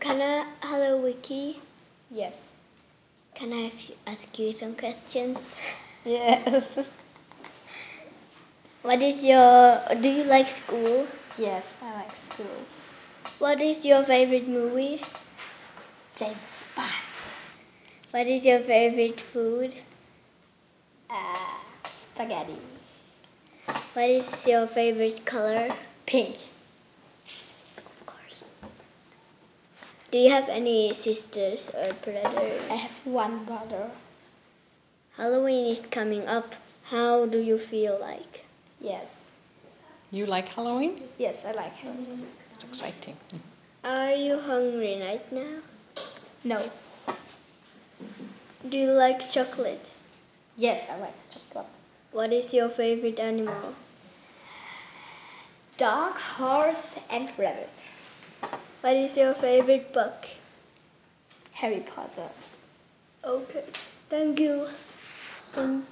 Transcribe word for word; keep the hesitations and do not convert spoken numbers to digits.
Can I, hello Vicky. Yes. Can I ask you some questions? Yes. What is your, do you like school? Yes, I like school. What is your favorite movie? James Bond. What is your favorite food? Uh, spaghetti. What is your favorite color? Pink. Of course. Do you have any sisters or brothers? I have one brother. Halloween is coming up. How do you feel like? Yes. You like Halloween? Yes, I like Halloween. It's exciting. Are you hungry right now? No. Do you like chocolate? Yes, I like chocolate. What is your favorite animal? Dog, horse, and rabbit. What is your favorite book? Harry Potter. Okay, thank you. Thank